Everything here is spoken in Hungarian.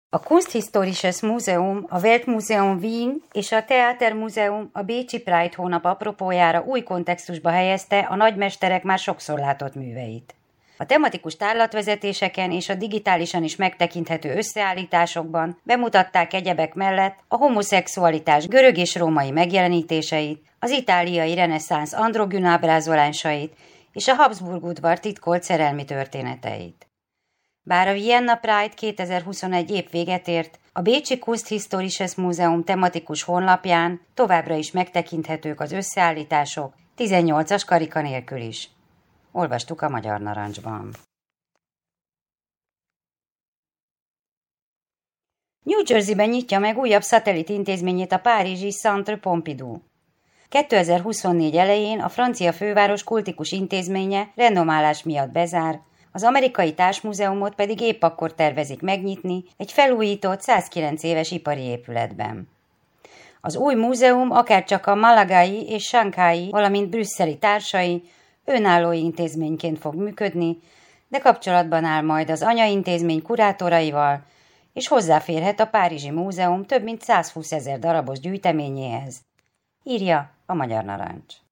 A Kunsthistorisches Museum, a Weltmuseum Wien és a Theatermuseum a bécsi Pride hónap apropójára új kontextusba helyezte a nagymesterek már sokszor látott műveit. A tematikus tárlatvezetéseken és a digitálisan is megtekinthető összeállításokban bemutatták egyebek mellett a homoszexualitás görög és római megjelenítéseit, az itáliai reneszánsz androgyn ábrázolásait és a Habsburg udvar titkolt szerelmi történeteit. Bár a Vienna Pride 2021 épp véget ért, a bécsi Kunsthistorisches Museum tematikus honlapján továbbra is megtekinthetők az összeállítások, 18-as karika nélkül is. Olvastuk a Magyar Narancsban. New Jerseyben nyitja meg újabb szatellit intézményét a párizsi Centre Pompidou. 2024 elején a francia főváros kultikus intézménye renomálás miatt bezár, az amerikai társmúzeumot pedig épp akkor tervezik megnyitni egy felújított 109 éves ipari épületben. Az új múzeum akárcsak a malagai és sanghái, valamint brüsszeli társai önálló intézményként fog működni, de kapcsolatban áll majd az anyaintézmény kurátoraival, és hozzáférhet a Párizsi Múzeum több mint 120 000 darabos gyűjteményéhez, írja a Magyar Narancs.